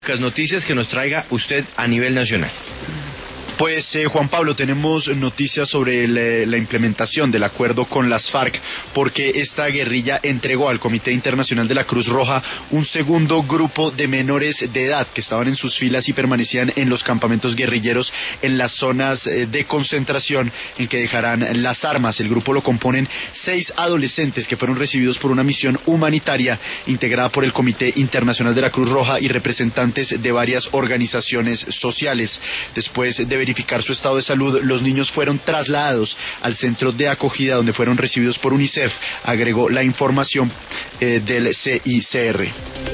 pocas noticias que nos traiga usted a nivel nacional. Pues Juan Pablo, tenemos noticias sobre la implementación del acuerdo con las FARC, porque esta guerrilla entregó al Comité Internacional de la Cruz Roja un segundo grupo de menores de edad que estaban en sus filas y permanecían en los campamentos guerrilleros en las zonas de concentración en que dejarán las armas. El grupo lo componen 6 adolescentes que fueron recibidos por una misión humanitaria integrada por el Comité Internacional de la Cruz Roja y representantes de varias organizaciones sociales. Después de verificar su estado de salud, los niños fueron trasladados al centro de acogida donde fueron recibidos por UNICEF, agregó la información del CICR.